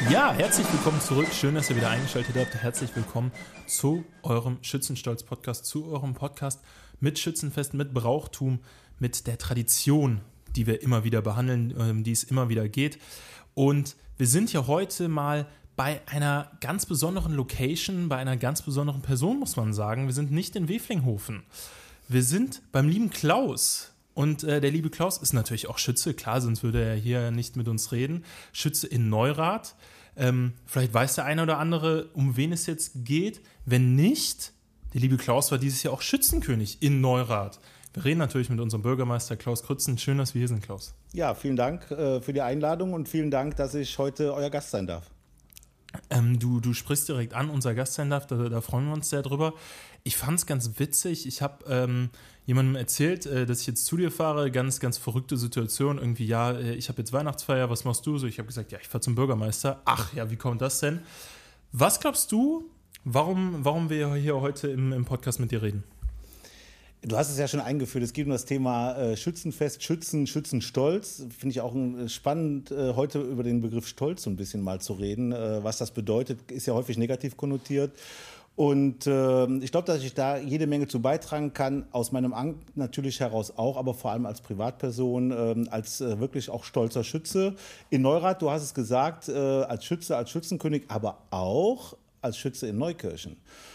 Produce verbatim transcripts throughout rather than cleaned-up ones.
Ja, herzlich willkommen zurück. Schön, dass ihr wieder eingeschaltet habt. Herzlich willkommen zu eurem Schützenstolz-Podcast, zu eurem Podcast mit Schützenfest, mit Brauchtum, mit der Tradition, die wir immer wieder behandeln, um die es immer wieder geht. Und wir sind ja heute mal bei einer ganz besonderen Location, bei einer ganz besonderen Person, muss man sagen. Wir sind nicht in Weflinghofen. Wir sind beim lieben Klaus. Und äh, der liebe Klaus ist natürlich auch Schütze, klar, sonst würde er hier nicht mit uns reden. Schütze in Neurath. Ähm, vielleicht weiß der eine oder andere, um wen es jetzt geht. Wenn nicht, der liebe Klaus war dieses Jahr auch Schützenkönig in Neurath. Wir reden natürlich mit unserem Bürgermeister Klaus Krützen. Schön, dass wir hier sind, Klaus. Ja, vielen Dank äh, für die Einladung und vielen Dank, dass ich heute euer Gast sein darf. Ähm, du, du sprichst direkt an, unser Gast sein darf, da, da freuen wir uns sehr drüber. Ich fand es ganz witzig, ich habe ähm, jemandem erzählt, äh, dass ich jetzt zu dir fahre, ganz, ganz verrückte Situation, irgendwie, ja, äh, ich habe jetzt Weihnachtsfeier, was machst du? So, ich habe gesagt, ja, ich fahre zum Bürgermeister. Ach ja, wie kommt das denn? Was glaubst du, warum, warum wir hier heute im, im Podcast mit dir reden? Du hast es ja schon eingeführt, es geht um das Thema äh, Schützenfest, Schützen, Schützenstolz. Finde ich auch äh, spannend, äh, heute über den Begriff Stolz so ein bisschen mal zu reden. Äh, was das bedeutet, ist ja häufig negativ konnotiert. Und äh, ich glaube, dass ich da jede Menge zu beitragen kann, aus meinem Amt natürlich heraus auch, aber vor allem als Privatperson, äh, als äh, wirklich auch stolzer Schütze. In Neurath, du hast es gesagt, äh, als Schütze, als Schützenkönig, aber auch als Schütze in Neukirchen.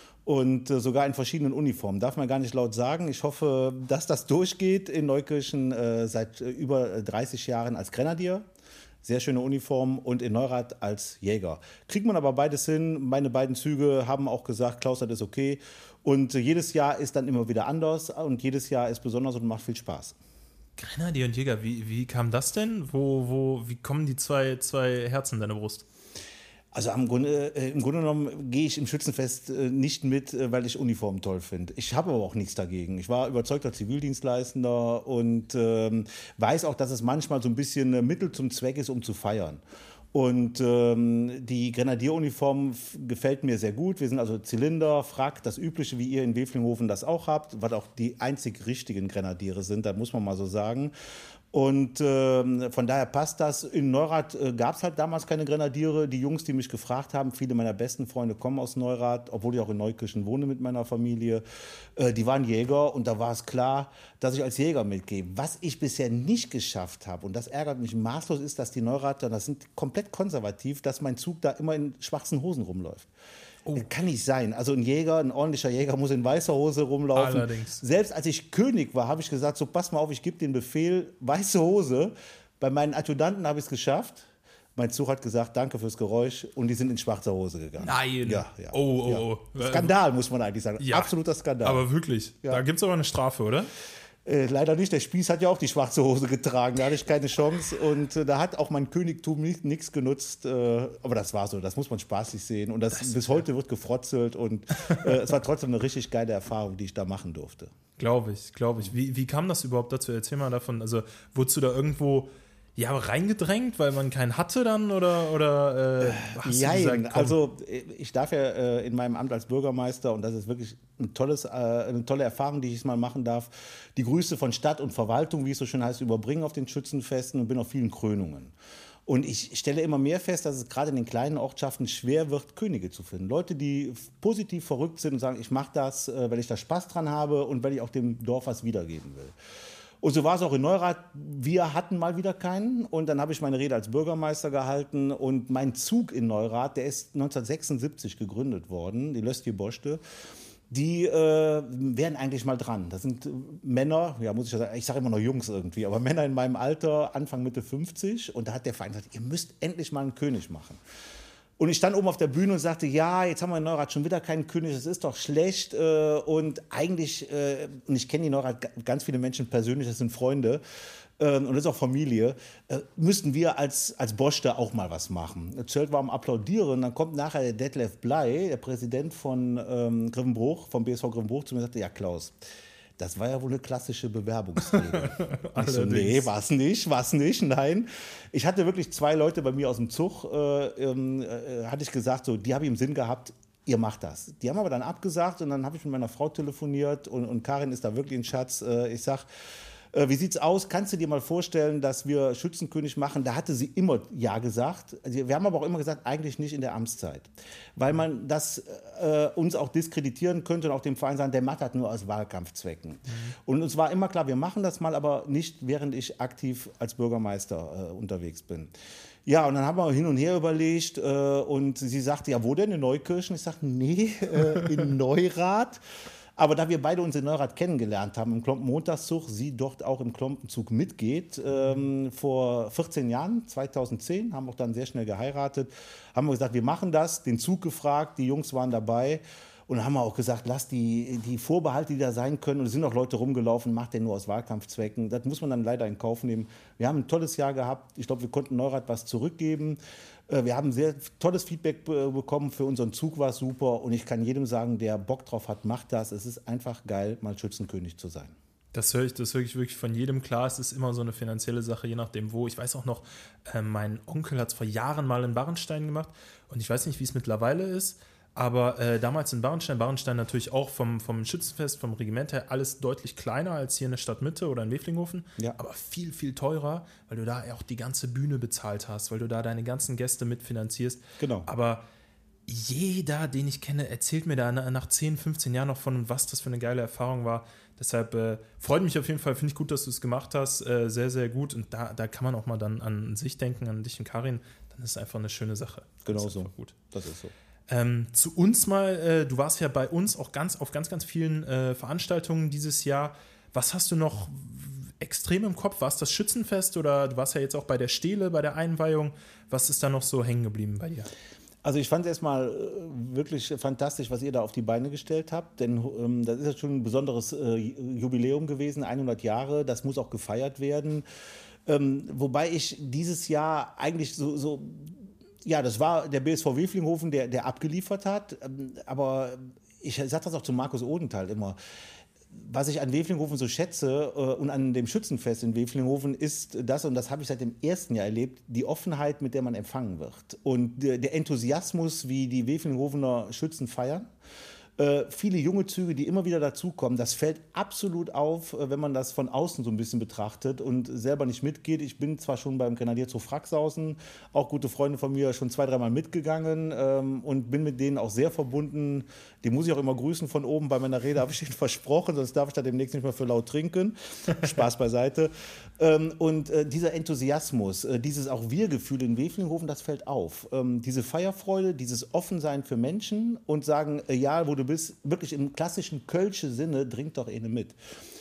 Und äh, sogar in verschiedenen Uniformen. Darf man gar nicht laut sagen. Ich hoffe, dass das durchgeht in Neukirchen äh, seit äh, über dreißig Jahren als Grenadier. Sehr schöne Uniform und in Neurath als Jäger. Kriegt man aber beides hin. Meine beiden Züge haben auch gesagt, Klaus, das ist okay. Und äh, jedes Jahr ist dann immer wieder anders und jedes Jahr ist besonders und macht viel Spaß. Grenadier und Jäger, wie, wie kam das denn? Wo, wo, wie kommen die zwei, zwei Herzen in deine Brust? Also am Grunde, äh, im Grunde genommen gehe ich im Schützenfest äh, nicht mit, äh, weil ich Uniformen toll finde. Ich habe aber auch nichts dagegen. Ich war überzeugter Zivildienstleistender und ähm, weiß auch, dass es manchmal so ein bisschen äh, Mittel zum Zweck ist, um zu feiern. Und ähm, die Grenadieruniform f- gefällt mir sehr gut. Wir sind also Zylinder, Frack, das Übliche, wie ihr in Weflinghofen das auch habt, was auch die einzig richtigen Grenadiere sind, da muss man mal so sagen. Und äh, von daher passt das. In Neurath äh, gab es halt damals keine Grenadiere. Die Jungs, die mich gefragt haben, viele meiner besten Freunde kommen aus Neurath, obwohl ich auch in Neukirchen wohne mit meiner Familie, äh, die waren Jäger und da war es klar, dass ich als Jäger mitgehe. Was ich bisher nicht geschafft habe, und das ärgert mich maßlos, ist, dass die Neurather, das sind komplett konservativ, dass mein Zug da immer in schwarzen Hosen rumläuft. Oh. Kann nicht sein. Also ein Jäger, ein ordentlicher Jäger muss in weißer Hose rumlaufen. Allerdings. Selbst als ich König war, habe ich gesagt, so pass mal auf, ich gebe den Befehl, weiße Hose. Bei meinen Adjutanten habe ich es geschafft. Mein Zug hat gesagt, danke fürs Geräusch und die sind in schwarzer Hose gegangen. Nein. Ja, ja. Oh, oh, ja. oh. Skandal, muss man eigentlich sagen. Ja. Absoluter Skandal. Aber wirklich, Ja. da gibt es aber eine Strafe, oder? Äh, leider nicht. Der Spieß hat ja auch die schwarze Hose getragen. Da hatte ich keine Chance. Und äh, da hat auch mein Königtum nichts genutzt. Äh, aber das war so. Das muss man spaßig sehen. Und das, das bis heute wird gefrotzelt. Und äh, es war trotzdem eine richtig geile Erfahrung, die ich da machen durfte. Glaube ich, glaube ich. Wie, wie kam das überhaupt dazu? Erzähl mal davon. Also, wurdest du da irgendwo ja, reingedrängt, weil man keinen hatte dann? Oder, oder äh, hast Jein, du gesagt, komm? Also ich darf ja äh, in meinem Amt als Bürgermeister, und das ist wirklich ein tolles, äh, eine tolle Erfahrung, die ich mal machen darf, die Grüße von Stadt und Verwaltung, wie es so schön heißt, überbringen auf den Schützenfesten und bin auf vielen Krönungen. Und ich stelle immer mehr fest, dass es gerade in den kleinen Ortschaften schwer wird, Könige zu finden. Leute, die positiv verrückt sind und sagen, ich mache das, äh, weil ich da Spaß dran habe und weil ich auch dem Dorf was wiedergeben will. Und so war es auch in Neurath. Wir hatten mal wieder keinen. Und dann habe ich meine Rede als Bürgermeister gehalten. Und mein Zug in Neurath, der ist neunzehnhundertsechsundsiebzig gegründet worden, die Löstje Boschte. Die äh, wären eigentlich mal dran. Das sind Männer, ja, muss ich ja sagen, ich sage immer noch Jungs irgendwie, aber Männer in meinem Alter, Anfang, Mitte fünfzig. Und da hat der Verein gesagt, ihr müsst endlich mal einen König machen. Und ich stand oben auf der Bühne und sagte, ja, jetzt haben wir in Neurath schon wieder keinen König, das ist doch schlecht. Und eigentlich, und ich kenne die Neurath ganz viele Menschen persönlich, das sind Freunde und das ist auch Familie, müssten wir als, als Boschte auch mal was machen. Zölt war am Applaudieren, dann kommt nachher der Detlef Bley, der Präsident von ähm, Grevenbruch, vom B S V Grevenbruch, zu mir und sagte, ja Klaus, das war ja wohl eine klassische Bewerbungsrede. Ich so, nee, war's nicht, war's nicht, nein. Ich hatte wirklich zwei Leute bei mir aus dem Zug, äh, äh, hatte ich gesagt, so, die habe ich im Sinn gehabt, ihr macht das. Die haben aber dann abgesagt und dann habe ich mit meiner Frau telefoniert und, und Karin ist da wirklich ein Schatz. Äh, ich sag, Äh, wie sieht's aus? Kannst du dir mal vorstellen, dass wir Schützenkönig machen? Da hatte sie immer Ja gesagt. Also wir haben aber auch immer gesagt, eigentlich nicht in der Amtszeit. Weil man das äh, uns auch diskreditieren könnte und auch dem Verein sagen, der macht das nur aus Wahlkampfzwecken. Mhm. Und uns war immer klar, wir machen das mal, aber nicht, während ich aktiv als Bürgermeister äh, unterwegs bin. Ja, und dann haben wir hin und her überlegt äh, und sie sagte, ja, wo denn, in Neukirchen? Ich sagte, nee, äh, in Neurath. Aber da wir beide uns in Neurath kennengelernt haben, im Klompen-Montagszug, sie dort auch im Klompenzug mitgeht, ähm, vor vierzehn Jahren, zweitausendzehn, haben auch dann sehr schnell geheiratet, haben wir gesagt, wir machen das, den Zug gefragt, die Jungs waren dabei. Und dann haben wir auch gesagt, lass die, die Vorbehalte, die da sein können, und es sind auch Leute rumgelaufen, macht den nur aus Wahlkampfzwecken. Das muss man dann leider in Kauf nehmen. Wir haben ein tolles Jahr gehabt. Ich glaube, wir konnten Neurath was zurückgeben. Wir haben sehr tolles Feedback bekommen. Für unseren Zug war es super. Und ich kann jedem sagen, der Bock drauf hat, macht das. Es ist einfach geil, mal Schützenkönig zu sein. Das höre ich, das höre ich wirklich von jedem. Klar, es ist immer so eine finanzielle Sache, je nachdem wo. Ich weiß auch noch, äh, mein Onkel hat es vor Jahren mal in Barenstein gemacht. Und ich weiß nicht, wie es mittlerweile ist. Aber äh, damals in Barenstein, Barenstein natürlich auch vom, vom Schützenfest, vom Regiment her, alles deutlich kleiner als hier in der Stadtmitte oder in Weflinghofen, ja. aber viel, viel teurer, weil du da auch die ganze Bühne bezahlt hast, weil du da deine ganzen Gäste mitfinanzierst. Genau. Aber jeder, den ich kenne, erzählt mir da nach zehn, fünfzehn Jahren noch von, was das für eine geile Erfahrung war. Deshalb äh, freut mich auf jeden Fall, finde ich gut, dass du es gemacht hast, äh, sehr, sehr gut. Und da, da kann man auch mal dann an sich denken, an dich und Karin, dann ist es einfach eine schöne Sache. Genau so. Gut. Das ist so. Ähm, zu uns mal, äh, du warst ja bei uns auch ganz auf ganz, ganz vielen äh, Veranstaltungen dieses Jahr. Was hast du noch extrem im Kopf? War es das Schützenfest oder du warst ja jetzt auch bei der Stele, bei der Einweihung? Was ist da noch so hängen geblieben bei dir? Also ich fand es erstmal äh, wirklich fantastisch, was ihr da auf die Beine gestellt habt, denn ähm, das ist ja schon ein besonderes äh, Jubiläum gewesen, hundert Jahre, das muss auch gefeiert werden. Ähm, wobei ich dieses Jahr eigentlich so... so Ja, das war der B S V Weflinghofen, der, der abgeliefert hat. Aber ich sage das auch zu Markus Odenthal immer. Was ich an Weflinghofen so schätze äh, und an dem Schützenfest in Weflinghofen ist das, und das habe ich seit dem ersten Jahr erlebt, die Offenheit, mit der man empfangen wird. Und der, der Enthusiasmus, wie die Weflinghofener Schützen feiern. Äh, viele junge Züge, die immer wieder dazukommen, das fällt absolut auf, äh, wenn man das von außen so ein bisschen betrachtet und selber nicht mitgeht. Ich bin zwar schon beim Grenadierzug Fraxhausen, auch gute Freunde von mir, schon zwei, dreimal mitgegangen ähm, und bin mit denen auch sehr verbunden. Die muss ich auch immer grüßen von oben. Bei meiner Rede habe ich ihnen versprochen, sonst darf ich da demnächst nicht mehr für laut trinken. Spaß beiseite. Ähm, und äh, dieser Enthusiasmus, äh, dieses auch Wir-Gefühl in Weflinghofen, das fällt auf. Ähm, diese Feierfreude, dieses Offensein für Menschen und sagen, äh, ja, wo du bist, wirklich im klassischen Kölsche Sinne, dringt doch eine mit.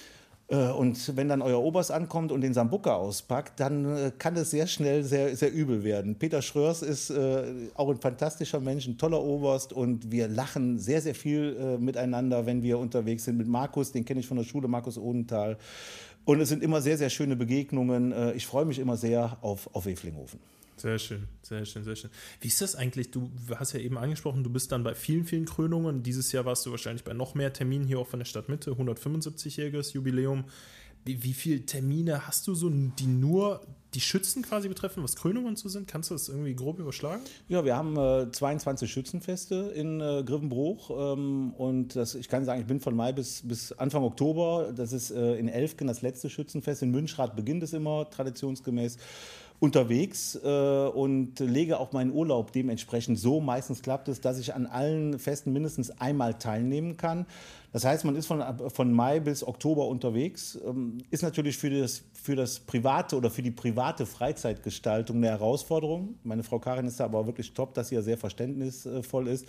Äh, und wenn dann euer Oberst ankommt und den Sambuca auspackt, dann äh, kann es sehr schnell sehr, sehr übel werden. Peter Schröers ist äh, auch ein fantastischer Mensch, ein toller Oberst, und wir lachen sehr, sehr viel äh, miteinander, wenn wir unterwegs sind. Mit Markus, den kenne ich von der Schule, Markus Odenthal. Und es sind immer sehr, sehr schöne Begegnungen. Äh, ich freue mich immer sehr auf, auf Weflinghofen. Sehr schön, sehr schön, sehr schön. Wie ist das eigentlich? Du hast ja eben angesprochen, du bist dann bei vielen, vielen Krönungen. Dieses Jahr warst du wahrscheinlich bei noch mehr Terminen hier auch von der Stadtmitte, hundertfünfundsiebzigjähriges Jubiläum. Wie, wie viele Termine hast du so, die nur die Schützen quasi betreffen, was Krönungen zu sind? Kannst du das irgendwie grob überschlagen? Ja, wir haben äh, zweiundzwanzig Schützenfeste in äh, Grevenbruch ähm, und das, ich kann sagen, ich bin von Mai bis, bis Anfang Oktober. Das ist äh, in Elfgen das letzte Schützenfest. In Münchrath beginnt es immer traditionsgemäß unterwegs äh, und lege auch meinen Urlaub dementsprechend so. Meistens klappt es, dass ich an allen Festen mindestens einmal teilnehmen kann. Das heißt, man ist von, von Mai bis Oktober unterwegs. Ähm, ist natürlich für das, für das private oder für die private Freizeitgestaltung eine Herausforderung. Meine Frau Karin ist da aber wirklich top, dass sie ja sehr verständnisvoll ist.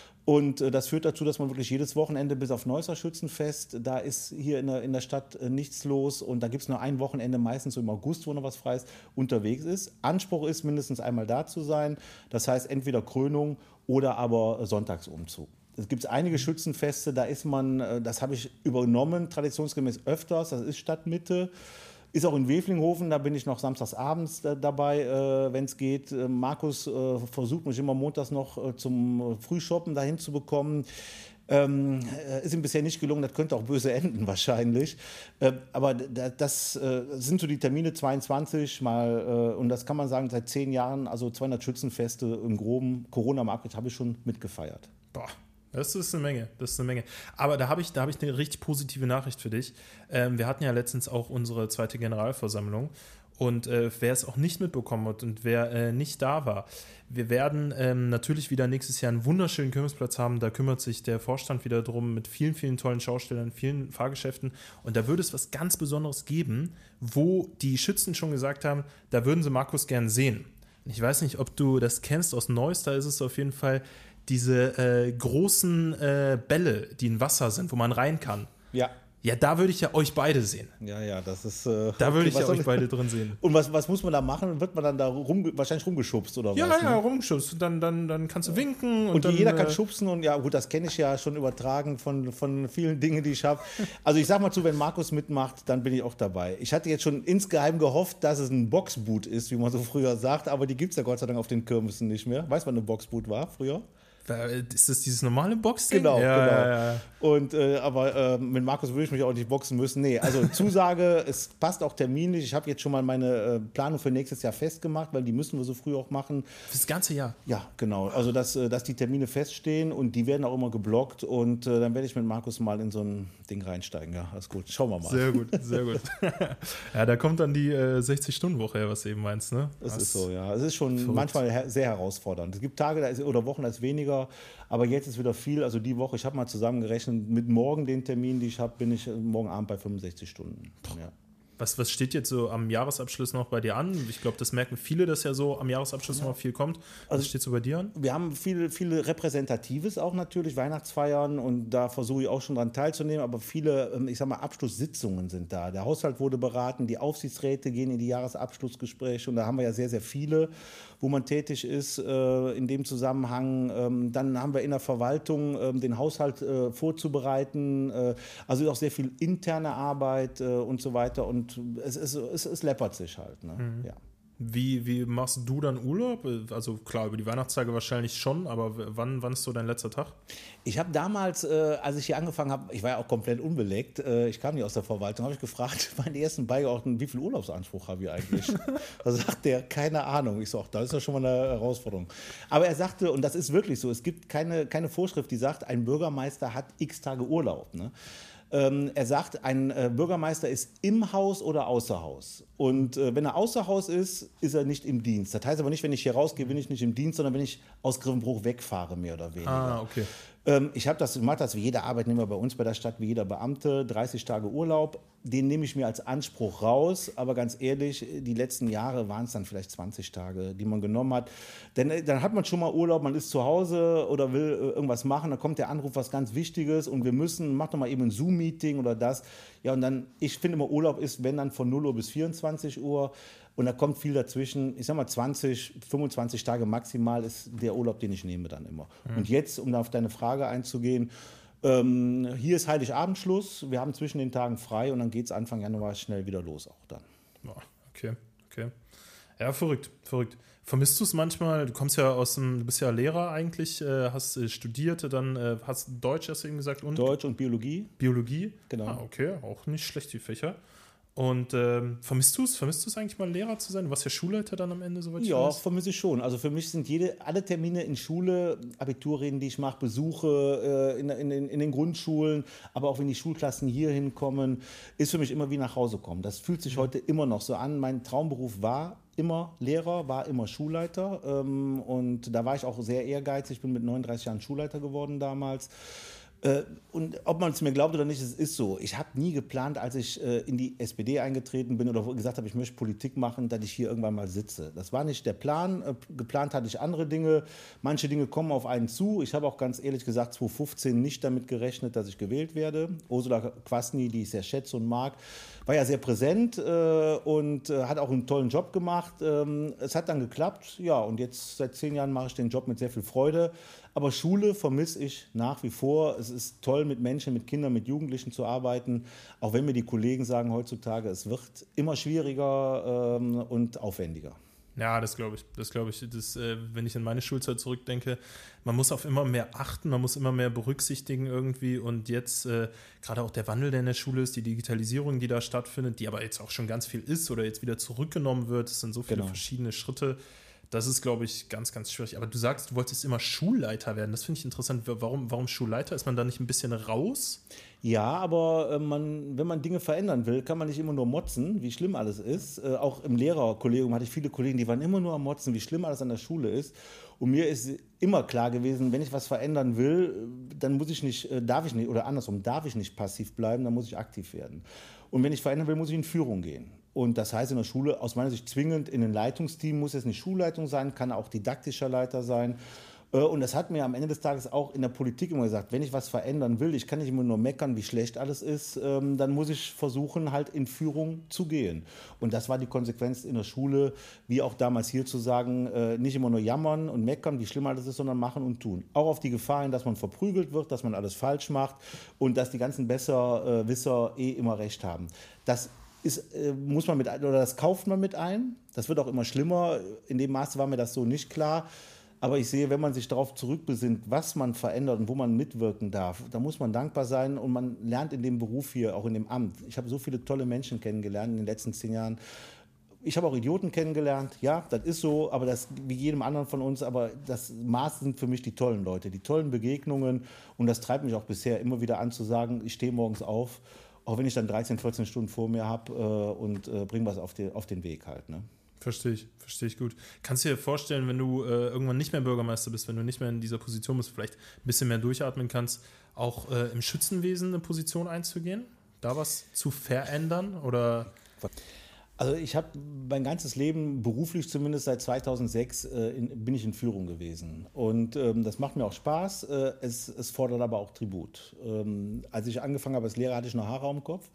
Und äh, das führt dazu, dass man wirklich jedes Wochenende bis auf Neusser Schützenfest, da ist hier in der, in der Stadt äh, nichts los, und da gibt es nur ein Wochenende, meistens so im August, wo noch was frei ist, unterwegs ist. Anspruch ist, mindestens einmal da zu sein. Das heißt, entweder Krönung oder aber Sonntagsumzug. Es gibt einige Schützenfeste, da ist man, das habe ich übernommen, traditionsgemäß öfters, das ist Stadtmitte. Ist auch in Weflinghofen, da bin ich noch samstags abends äh, dabei, äh, wenn es geht. Äh, Markus äh, versucht mich immer montags noch äh, zum Frühshoppen dahin zu bekommen. Ähm, äh, ist ihm bisher nicht gelungen, das könnte auch böse enden wahrscheinlich. Äh, aber d- das äh, sind so die Termine zweiundzwanzig mal, äh, und das kann man sagen, seit zehn Jahren, also zweihundert Schützenfeste im Groben. Corona-Market habe ich schon mitgefeiert. Boah, Das ist eine Menge, das ist eine Menge. Aber da habe ich, da habe ich eine richtig positive Nachricht für dich. Ähm, wir hatten ja letztens auch unsere zweite Generalversammlung und äh, wer es auch nicht mitbekommen hat und wer äh, nicht da war, wir werden ähm, natürlich wieder nächstes Jahr einen wunderschönen Kirmesplatz haben. Da kümmert sich der Vorstand wieder drum mit vielen, vielen tollen Schaustellern, vielen Fahrgeschäften und da würde es was ganz Besonderes geben, wo die Schützen schon gesagt haben, da würden sie Markus gern sehen. Ich weiß nicht, ob du das kennst aus Neuss, da ist es auf jeden Fall diese äh, großen äh, Bälle, die in Wasser sind, wo man rein kann. Ja. Ja, da würde ich ja euch beide sehen. Ja, ja, das ist... Äh, da würde okay, ich ja soll euch beide drin sehen. Und was, was muss man da machen? Wird man dann da rum, wahrscheinlich rumgeschubst oder ja, was? Ja, ne? ja, rumgeschubst. Dann, dann, dann kannst du winken. Und, Und dann, jeder kann äh, schubsen und ja, gut, das kenne ich ja schon übertragen von, von vielen Dingen, die ich habe. Also ich sag mal zu, wenn Markus mitmacht, dann bin ich auch dabei. Ich hatte jetzt schon insgeheim gehofft, dass es ein Boxboot ist, wie man so früher sagt, aber die gibt es ja Gott sei Dank auf den Kirmessen nicht mehr. Weißt du, was eine Boxboot war früher? Ist das dieses normale Boxding? Genau, ja, genau. Ja, ja. Und, äh, aber äh, mit Markus würde ich mich auch nicht boxen müssen. Nee, also Zusage, es passt auch terminlich. Ich habe jetzt schon mal meine äh, Planung für nächstes Jahr festgemacht, weil die müssen wir so früh auch machen. Fürs ganze Jahr? Ja, genau. Also, dass, äh, dass die Termine feststehen und die werden auch immer geblockt. Und äh, dann werde ich mit Markus mal in so ein Ding reinsteigen. Ja, alles gut. Schauen wir mal. Sehr gut, sehr gut. Ja, da kommt dann die äh, sechzig-Stunden-Woche her, was du eben meinst, ne? Das was ist so, ja. Es ist schon verrückt. manchmal her- sehr herausfordernd. Es gibt Tage da ist, oder Wochen, da ist weniger. Aber jetzt ist wieder viel. Also die Woche, ich habe mal zusammengerechnet, mit morgen den Termin, die ich habe, bin ich morgen Abend bei fünfundsechzig Stunden. Ja. Was, was steht jetzt so am Jahresabschluss noch bei dir an? Ich glaube, das merken viele, dass ja so am Jahresabschluss ja. noch viel kommt. Was Also, steht so bei dir an? Wir haben viele, viele Repräsentatives auch natürlich, Weihnachtsfeiern und da versuche ich auch schon dran teilzunehmen, aber viele, ich sag mal, Abschlusssitzungen sind da. Der Haushalt wurde beraten, die Aufsichtsräte gehen in die Jahresabschlussgespräche und da haben wir ja sehr, sehr viele, wo man tätig ist äh, in dem Zusammenhang. Ähm, dann haben wir in der Verwaltung äh, den Haushalt äh, vorzubereiten, äh, also auch sehr viel interne Arbeit äh, und so weiter und es, es, es, es läppert sich halt. Ne? Mhm. Ja. Wie, wie machst du dann Urlaub? Also klar, über die Weihnachtstage wahrscheinlich schon, aber wann, wann ist so dein letzter Tag? Ich habe damals, äh, als ich hier angefangen habe, ich war ja auch komplett unbelegt, äh, ich kam nicht aus der Verwaltung, habe ich gefragt, meinen ersten Beigeordneten, wie viel Urlaubsanspruch habe ich eigentlich? Da sagt der, keine Ahnung. Ich so, ach, das ist ja schon mal eine Herausforderung. Aber er sagte, und das ist wirklich so, es gibt keine, keine Vorschrift, die sagt, ein Bürgermeister hat x Tage Urlaub, ne? Ähm, er sagt, ein äh, Bürgermeister ist im Haus oder außer Haus. Und äh, wenn er außer Haus ist, ist er nicht im Dienst. Das heißt aber nicht, wenn ich hier rausgehe, bin ich nicht im Dienst, sondern wenn ich aus Grevenbruch wegfahre, mehr oder weniger. Ah, okay. Ähm, ich habe das gemacht, das wie jeder Arbeitnehmer bei uns bei der Stadt, wie jeder Beamte, dreißig Tage Urlaub. Den nehme ich mir als Anspruch raus, aber ganz ehrlich, die letzten Jahre waren es dann vielleicht zwanzig Tage, die man genommen hat. Denn äh, dann hat man schon mal Urlaub, man ist zu Hause oder will äh, irgendwas machen, dann kommt der Anruf, was ganz Wichtiges und wir müssen, mach doch mal eben ein Zoom-Meeting oder das. Ja, und dann, ich finde immer, Urlaub ist, wenn dann von null Uhr bis vierundzwanzig Uhr und da kommt viel dazwischen. Ich sag mal zwanzig, fünfundzwanzig Tage maximal ist der Urlaub, den ich nehme dann immer. Mhm. Und jetzt, um da auf deine Frage einzugehen, ähm, hier ist Heiligabendschluss, wir haben zwischen den Tagen frei und dann geht es Anfang Januar schnell wieder los auch dann. Okay, okay. Ja, verrückt, verrückt. Vermisst du es manchmal? Du kommst ja aus dem, du bist ja Lehrer eigentlich, äh, hast äh, studiert, dann äh, hast Deutsch, hast du eben gesagt, und? Deutsch und Biologie. Biologie? Genau. Ah, okay, auch nicht schlecht, die Fächer. Und ähm, vermisst du es? Vermisst du es eigentlich mal, Lehrer zu sein? Du warst ja Schulleiter dann am Ende, soweit ich Ja, weiß. vermisse ich schon. Also für mich sind jede, alle Termine in Schule, Abiturreden, die ich mache, Besuche äh, in, in, in den Grundschulen, aber auch wenn die Schulklassen hier hinkommen, ist für mich immer wie nach Hause kommen. Das fühlt sich heute immer noch so an. Mein Traumberuf war immer Lehrer, war immer Schulleiter ähm, und da war ich auch sehr ehrgeizig. Ich bin mit neununddreißig Jahren Schulleiter geworden damals. Äh, und ob man es mir glaubt oder nicht, es ist so. Ich habe nie geplant, als ich äh, in die S P D eingetreten bin oder gesagt habe, ich möchte Politik machen, dass ich hier irgendwann mal sitze. Das war nicht der Plan. Äh, geplant hatte ich andere Dinge. Manche Dinge kommen auf einen zu. Ich habe auch ganz ehrlich gesagt zweitausendfünfzehn nicht damit gerechnet, dass ich gewählt werde. Ursula Kwasny, die ich sehr schätze und mag, war ja sehr präsent äh, und äh, hat auch einen tollen Job gemacht. Ähm, es hat dann geklappt. Ja, und jetzt seit zehn Jahren mache ich den Job mit sehr viel Freude. Aber Schule vermisse ich nach wie vor. Es ist toll, mit Menschen, mit Kindern, mit Jugendlichen zu arbeiten. Auch wenn mir die Kollegen sagen heutzutage, es wird immer schwieriger ähm, und aufwendiger. Ja, das glaube ich. Das glaube ich. Das, äh, wenn ich an meine Schulzeit zurückdenke, man muss auf immer mehr achten, man muss immer mehr berücksichtigen irgendwie. Und jetzt äh, gerade auch der Wandel, der in der Schule ist, die Digitalisierung, die da stattfindet, die aber jetzt auch schon ganz viel ist oder jetzt wieder zurückgenommen wird. Es sind so viele Genau. verschiedene Schritte. Das ist, glaube ich, ganz, ganz schwierig. Aber du sagst, du wolltest immer Schulleiter werden. Das finde ich interessant. Warum, warum Schulleiter? Ist man da nicht ein bisschen raus? Ja, aber äh, man, wenn man Dinge verändern will, kann man nicht immer nur motzen, wie schlimm alles ist. Äh, auch im Lehrerkollegium hatte ich viele Kollegen, die waren immer nur am Motzen, wie schlimm alles an der Schule ist. Und mir ist immer klar gewesen, wenn ich was verändern will, dann muss ich nicht, äh, darf ich nicht, oder andersrum, darf ich nicht passiv bleiben, dann muss ich aktiv werden. Und wenn ich verändern will, muss ich in Führung gehen. Und das heißt in der Schule aus meiner Sicht zwingend in ein Leitungsteam, muss jetzt eine Schulleitung sein, kann auch didaktischer Leiter sein. Und das hat mir am Ende des Tages auch in der Politik immer gesagt, wenn ich was verändern will, ich kann nicht immer nur meckern, wie schlecht alles ist, dann muss ich versuchen, halt in Führung zu gehen. Und das war die Konsequenz in der Schule, wie auch damals hier zu sagen, nicht immer nur jammern und meckern, wie schlimm alles ist, sondern machen und tun. Auch auf die Gefahr hin, dass man verprügelt wird, dass man alles falsch macht und dass die ganzen Besserwisser eh immer recht haben. Das Ist, äh, muss man mit ein, oder das kauft man mit ein. Das wird auch immer schlimmer. In dem Maße war mir das so nicht klar. Aber ich sehe, wenn man sich darauf zurückbesinnt, was man verändert und wo man mitwirken darf, da muss man dankbar sein und man lernt in dem Beruf hier, auch in dem Amt. Ich habe so viele tolle Menschen kennengelernt in den letzten zehn Jahren. Ich habe auch Idioten kennengelernt, ja, das ist so, aber das wie jedem anderen von uns, aber das Maß sind für mich die tollen Leute, die tollen Begegnungen und das treibt mich auch bisher immer wieder an zu sagen, ich stehe morgens auf, auch wenn ich dann dreizehn, vierzehn Stunden vor mir habe äh, und äh, bringe was auf, die, auf den Weg halt. Ne? Verstehe ich, verstehe ich gut. Kannst du dir vorstellen, wenn du äh, irgendwann nicht mehr Bürgermeister bist, wenn du nicht mehr in dieser Position bist, vielleicht ein bisschen mehr durchatmen kannst, auch äh, im Schützenwesen eine Position einzugehen? Da was zu verändern? Oder? Also ich habe mein ganzes Leben, beruflich zumindest seit zweitausendsechs, äh, in, bin ich in Führung gewesen. Und ähm, das macht mir auch Spaß. Äh, es, es fordert aber auch Tribut. Ähm, als ich angefangen habe als Lehrer, hatte ich noch Haare am Kopf.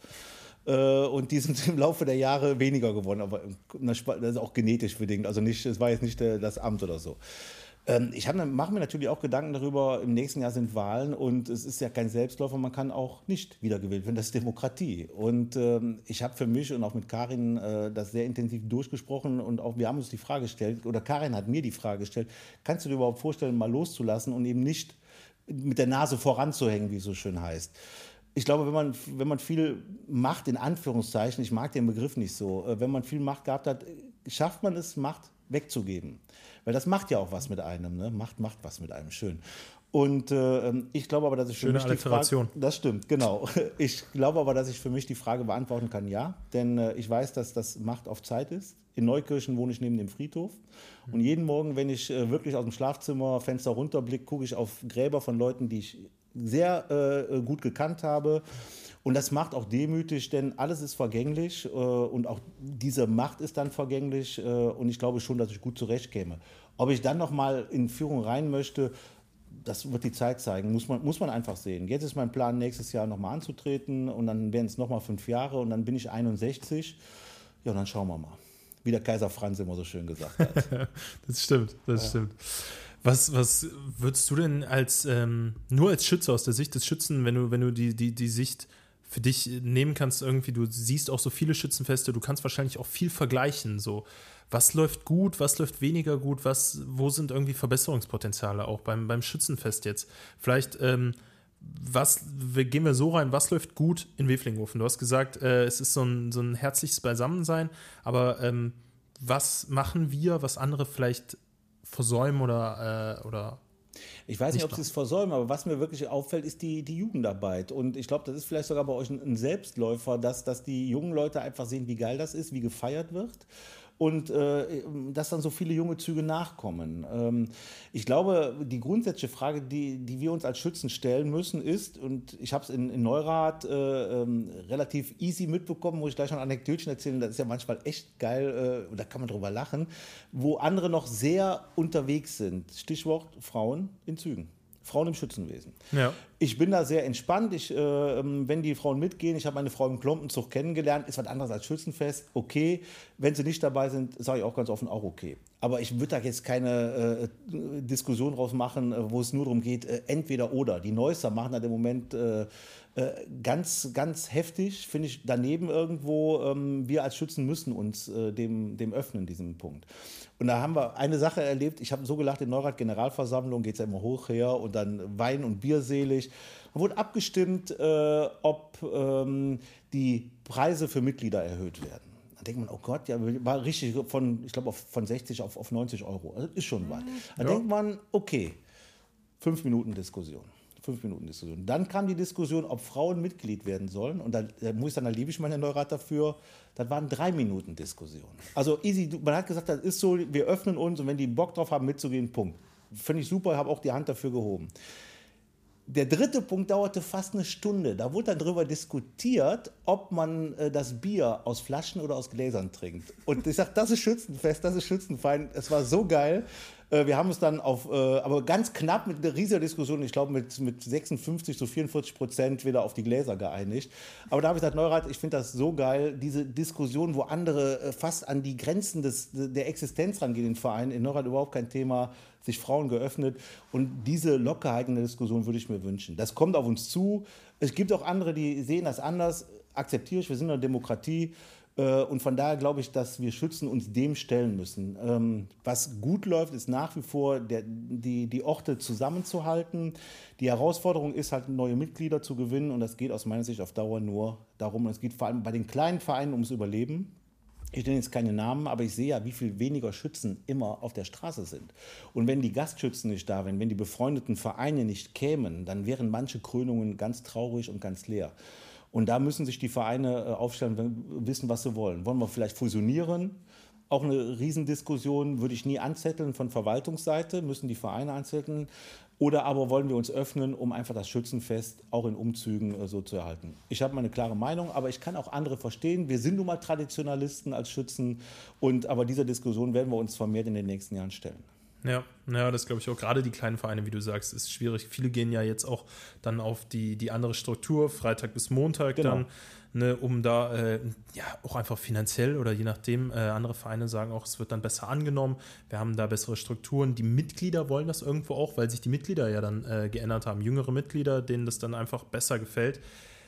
Äh, und die sind im Laufe der Jahre weniger geworden. Aber das ist auch genetisch bedingt. Also nicht, es war jetzt nicht der, das Amt oder so. Ich mache mir natürlich auch Gedanken darüber, im nächsten Jahr sind Wahlen und es ist ja kein Selbstläufer, man kann auch nicht wiedergewählt werden, das ist Demokratie. Und ähm, ich habe für mich und auch mit Karin äh, das sehr intensiv durchgesprochen und auch wir haben uns die Frage gestellt, oder Karin hat mir die Frage gestellt, kannst du dir überhaupt vorstellen, mal loszulassen und eben nicht mit der Nase voranzuhängen, wie es so schön heißt. Ich glaube, wenn man, wenn man viel Macht, in Anführungszeichen, ich mag den Begriff nicht so, wenn man viel Macht gehabt hat, schafft man es, Macht wegzugeben. Weil das macht ja auch was mit einem. Ne? Macht macht was mit einem, schön. Und äh, ich glaube aber, dass ich für Schöne mich die Frage... Das stimmt, genau. Ich glaube aber, dass ich für mich die Frage beantworten kann, ja. Denn äh, ich weiß, dass das Macht auf Zeit ist. In Neukirchen wohne ich neben dem Friedhof. Und jeden Morgen, wenn ich äh, wirklich aus dem Schlafzimmer Fenster runterblicke, gucke ich auf Gräber von Leuten, die ich sehr äh, gut gekannt habe. Und das macht auch demütig, denn alles ist vergänglich äh, und auch diese Macht ist dann vergänglich. Äh, und ich glaube schon, dass ich gut zurechtkäme. Ob ich dann noch mal in Führung rein möchte, das wird die Zeit zeigen, muss man, muss man einfach sehen. Jetzt ist mein Plan, nächstes Jahr noch mal anzutreten und dann werden es noch mal fünf Jahre und dann bin ich einundsechzig. Ja, und dann schauen wir mal. Wie der Kaiser Franz immer so schön gesagt hat. Das stimmt, das ja. stimmt. Was, was würdest du denn als, ähm, nur als Schütze aus der Sicht des Schützen, wenn du, wenn du die, die, die Sicht für dich nehmen kannst, irgendwie, du siehst auch so viele Schützenfeste, du kannst wahrscheinlich auch viel vergleichen, so. Was läuft gut, was läuft weniger gut, was, wo sind irgendwie Verbesserungspotenziale auch beim, beim Schützenfest jetzt? Vielleicht, ähm, was, wir, gehen wir so rein, was läuft gut in Weflinghofen? Du hast gesagt, äh, es ist so ein, so ein herzliches Beisammensein, aber ähm, was machen wir, was andere vielleicht versäumen oder, äh, oder Ich weiß nicht, ob sie es versäumen, aber was mir wirklich auffällt, ist die, die Jugendarbeit. Und ich glaube, das ist vielleicht sogar bei euch ein, ein Selbstläufer, dass, dass die jungen Leute einfach sehen, wie geil das ist, wie gefeiert wird. Und äh, dass dann so viele junge Züge nachkommen. Ähm, ich glaube, die grundsätzliche Frage, die, die wir uns als Schützen stellen müssen, ist, und ich habe es in, in Neurath äh, ähm, relativ easy mitbekommen, wo ich gleich noch ein Anekdötchen erzählen, das ist ja manchmal echt geil, äh, da kann man drüber lachen, wo andere noch sehr unterwegs sind. Stichwort Frauen in Zügen. Frauen im Schützenwesen. Ja. Ich bin da sehr entspannt. Ich, äh, wenn die Frauen mitgehen, ich habe meine Frau im Klompenzug kennengelernt, ist was anderes als Schützenfest, okay. Wenn sie nicht dabei sind, sage ich auch ganz offen, auch okay. Aber ich würde da jetzt keine äh, Diskussion draus machen, wo es nur darum geht, äh, entweder oder. Die Neusser machen das im Moment äh, äh, ganz, ganz heftig, finde ich daneben irgendwo. Ähm, wir als Schützen müssen uns äh, dem, dem öffnen, diesem Punkt. Und da haben wir eine Sache erlebt, ich habe so gelacht, in Neurath Generalversammlung geht es ja immer hoch her und dann Wein- und Bierselig. Da wurde abgestimmt, äh, ob ähm, die Preise für Mitglieder erhöht werden. denkt man, oh Gott, ja, war richtig von, ich glaube, von sechzig auf, auf neunzig Euro. Also ist schon was. Dann Ja. denkt man, okay, fünf Minuten Diskussion. Fünf Minuten Diskussion. Dann kam die Diskussion, ob Frauen Mitglied werden sollen. Und da, da muss ich dann, da liebe ich meinen Neurat dafür. Das waren drei Minuten Diskussion. Also easy, man hat gesagt, das ist so, wir öffnen uns und wenn die Bock drauf haben, mitzugehen, Punkt. Finde ich super, habe auch die Hand dafür gehoben. Der dritte Punkt dauerte fast eine Stunde. Da wurde dann darüber diskutiert, ob man äh, das Bier aus Flaschen oder aus Gläsern trinkt. Und ich sage, das ist Schützenfest, das ist Schützenverein. Es war so geil. Äh, wir haben es dann auf, äh, aber ganz knapp mit einer riesigen Diskussion, ich glaube mit, mit sechsundfünfzig zu vierundvierzig Prozent wieder auf die Gläser geeinigt. Aber da habe ich gesagt, Neurat, ich finde das so geil, diese Diskussion, wo andere äh, fast an die Grenzen des, der Existenz rangehen, den Verein, in Neurat überhaupt kein Thema, sich Frauen geöffnet und diese Lockerheit in der Diskussion würde ich mir wünschen. Das kommt auf uns zu. Es gibt auch andere, die sehen das anders, akzeptiere ich, wir sind eine Demokratie äh, und von daher glaube ich, dass wir Schützen uns dem stellen müssen. Ähm, was gut läuft, ist nach wie vor der, die, die Orte zusammenzuhalten. Die Herausforderung ist halt, neue Mitglieder zu gewinnen und das geht aus meiner Sicht auf Dauer nur darum, und es geht vor allem bei den kleinen Vereinen ums Überleben. Ich nenne jetzt keine Namen, aber ich sehe ja, wie viel weniger Schützen immer auf der Straße sind. Und wenn die Gastschützen nicht da wären, wenn die befreundeten Vereine nicht kämen, dann wären manche Krönungen ganz traurig und ganz leer. Und da müssen sich die Vereine aufstellen, wissen, was sie wollen. Wollen wir vielleicht fusionieren? Auch eine Riesendiskussion würde ich nie anzetteln von Verwaltungsseite, müssen die Vereine anzetteln. Oder aber wollen wir uns öffnen, um einfach das Schützenfest auch in Umzügen äh, so zu erhalten. Ich habe meine klare Meinung, aber ich kann auch andere verstehen. Wir sind nun mal Traditionalisten als Schützen, und, aber dieser Diskussion werden wir uns vermehrt in den nächsten Jahren stellen. Ja, ja, das glaube ich auch. Gerade die kleinen Vereine, wie du sagst, ist schwierig. Viele gehen ja jetzt auch dann auf die, die andere Struktur, Freitag bis Montag Genau. dann, ne, um da äh, ja auch einfach finanziell oder je nachdem, äh, andere Vereine sagen auch, es wird dann besser angenommen. Wir haben da bessere Strukturen. Die Mitglieder wollen das irgendwo auch, weil sich die Mitglieder ja dann äh, geändert haben. Jüngere Mitglieder, denen das dann einfach besser gefällt.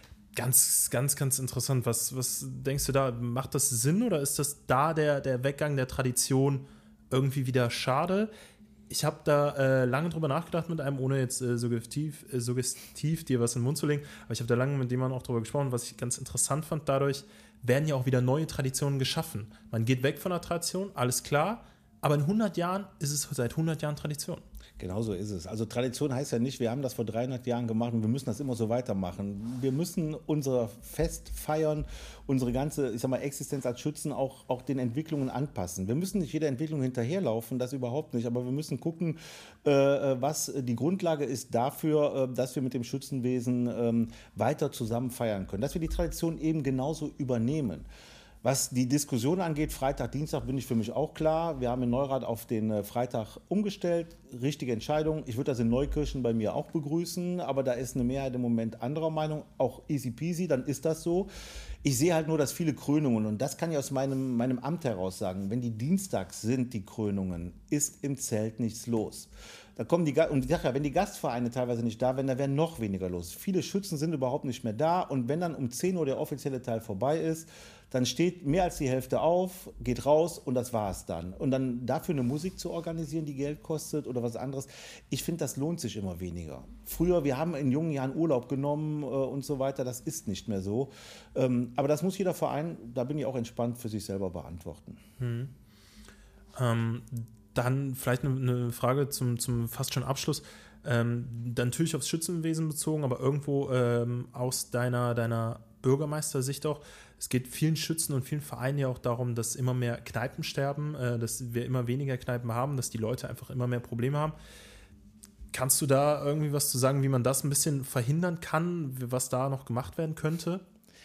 Ganz, ganz, ganz interessant. Was, was denkst du da? Macht das Sinn oder ist das da der, der Weggang der Tradition irgendwie wieder schade? Ich habe da äh, lange drüber nachgedacht mit einem, ohne jetzt äh, suggestiv, äh, suggestiv dir was in den Mund zu legen, aber ich habe da lange mit jemandem auch drüber gesprochen, was ich ganz interessant fand. Dadurch werden ja auch wieder neue Traditionen geschaffen. Man geht weg von der Tradition, alles klar, aber in hundert Jahren ist es seit hundert Jahren Tradition. Genau so ist es. Also Tradition heißt ja nicht, wir haben das vor dreihundert Jahren gemacht und wir müssen das immer so weitermachen. Wir müssen unser Fest feiern, unsere ganze, ich sag mal, Existenz als Schützen auch, auch den Entwicklungen anpassen. Wir müssen nicht jeder Entwicklung hinterherlaufen, das überhaupt nicht, aber wir müssen gucken, äh, was die Grundlage ist dafür, äh, dass wir mit dem Schützenwesen äh, weiter zusammen feiern können, dass wir die Tradition eben genauso übernehmen. Was die Diskussion angeht, Freitag, Dienstag, bin ich für mich auch klar. Wir haben in Neurath auf den Freitag umgestellt. Richtige Entscheidung. Ich würde das in Neukirchen bei mir auch begrüßen, aber da ist eine Mehrheit im Moment anderer Meinung. Auch easy peasy, dann ist das so. Ich sehe halt nur, dass viele Krönungen, und das kann ich aus meinem, meinem Amt heraus sagen, wenn die dienstags sind, die Krönungen, ist im Zelt nichts los. Da kommen die, und ich sage ja, wenn die Gastvereine teilweise nicht da wären, dann wäre noch weniger los. Viele Schützen sind überhaupt nicht mehr da, und wenn dann um zehn Uhr der offizielle Teil vorbei ist, dann steht mehr als die Hälfte auf, geht raus und das war's dann. Und dann dafür eine Musik zu organisieren, die Geld kostet oder was anderes, ich finde, das lohnt sich immer weniger. Früher, wir haben in jungen Jahren Urlaub genommen äh, und so weiter, das ist nicht mehr so. Ähm, aber das muss jeder Verein, da bin ich auch entspannt, für sich selber beantworten. Hm. Ähm, dann vielleicht eine, eine Frage zum, zum fast schon Abschluss. Ähm, dann natürlich aufs Schützenwesen bezogen, aber irgendwo ähm, aus deiner, deiner Bürgermeistersicht auch. Es geht vielen Schützen und vielen Vereinen ja auch darum, dass immer mehr Kneipen sterben, äh, dass wir immer weniger Kneipen haben, dass die Leute einfach immer mehr Probleme haben. Kannst du da irgendwie was zu sagen, wie man das ein bisschen verhindern kann, was da noch gemacht werden könnte?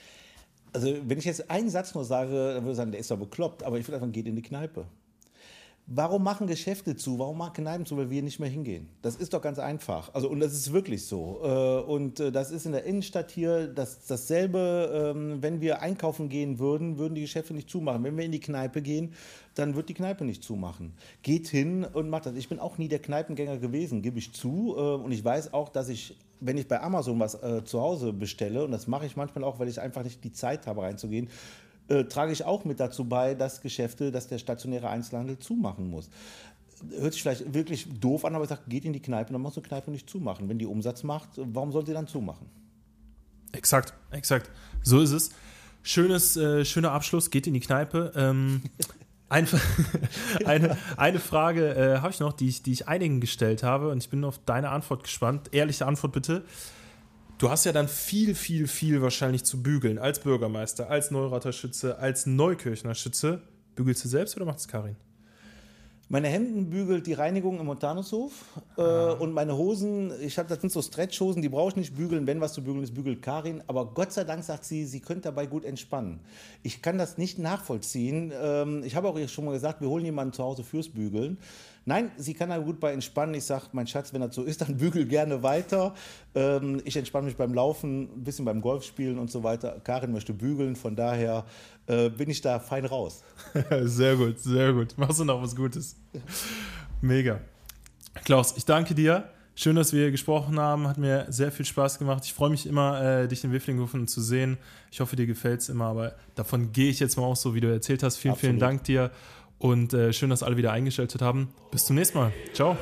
Also wenn ich jetzt einen Satz nur sage, dann würde ich sagen, der ist doch bekloppt, aber ich würde einfach, geht in die Kneipe. Warum machen Geschäfte zu? Warum machen Kneipen zu? Weil wir nicht mehr hingehen. Das ist doch ganz einfach. Also, und das ist wirklich so. Und das ist in der Innenstadt hier das, dasselbe. Wenn wir einkaufen gehen würden, würden die Geschäfte nicht zumachen. Wenn wir in die Kneipe gehen, dann wird die Kneipe nicht zumachen. Geht hin und macht das. Ich bin auch nie der Kneipengänger gewesen, gebe ich zu. Und ich weiß auch, dass ich, wenn ich bei Amazon was äh, zu Hause bestelle, und das mache ich manchmal auch, weil ich einfach nicht die Zeit habe, reinzugehen, Äh, trage ich auch mit dazu bei, dass Geschäfte, dass der stationäre Einzelhandel zumachen muss. Hört sich vielleicht wirklich doof an, aber ich sage, geht in die Kneipe, dann muss eine Kneipe nicht zumachen. Wenn die Umsatz macht, warum soll sie dann zumachen? Exakt, exakt. So ist es. Schönes, äh, schöner Abschluss, geht in die Kneipe. Ähm, ein, eine, eine Frage äh, habe ich noch, die ich, die ich einigen gestellt habe und ich bin auf deine Antwort gespannt. Ehrliche Antwort bitte. Du hast ja dann viel, viel, viel wahrscheinlich zu bügeln als Bürgermeister, als Neureuther Schütze, als Neukirchner Schütze. Bügelst du selbst oder macht es Karin? Meine Hemden bügelt die Reinigung im Montanushof äh, ah. und meine Hosen, ich hab, das sind so Stretchhosen, die brauche ich nicht bügeln. Wenn was zu bügeln ist, bügelt Karin. Aber Gott sei Dank sagt sie, sie könnte dabei gut entspannen. Ich kann das nicht nachvollziehen. Ähm, ich habe auch schon mal gesagt, wir holen jemanden zu Hause fürs Bügeln. Nein, sie kann da gut bei entspannen. Ich sage, mein Schatz, wenn das so ist, dann bügel gerne weiter. Ähm, ich entspanne mich beim Laufen, ein bisschen beim Golfspielen und so weiter. Karin möchte bügeln, von daher äh, bin ich da fein raus. Sehr gut, sehr gut. Machst du noch was Gutes. Mega. Klaus, ich danke dir. Schön, dass wir gesprochen haben. Hat mir sehr viel Spaß gemacht. Ich freue mich immer, äh, dich in Wifflinghofen zu sehen. Ich hoffe, dir gefällt es immer, aber davon gehe ich jetzt mal auch so, wie du erzählt hast. Vielen, Absolut. vielen Dank dir. Und äh, schön, dass alle wieder eingeschaltet haben. Bis zum nächsten Mal. Ciao.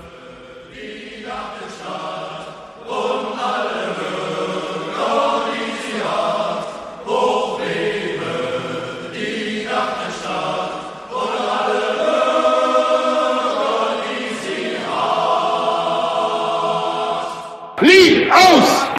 Lied aus!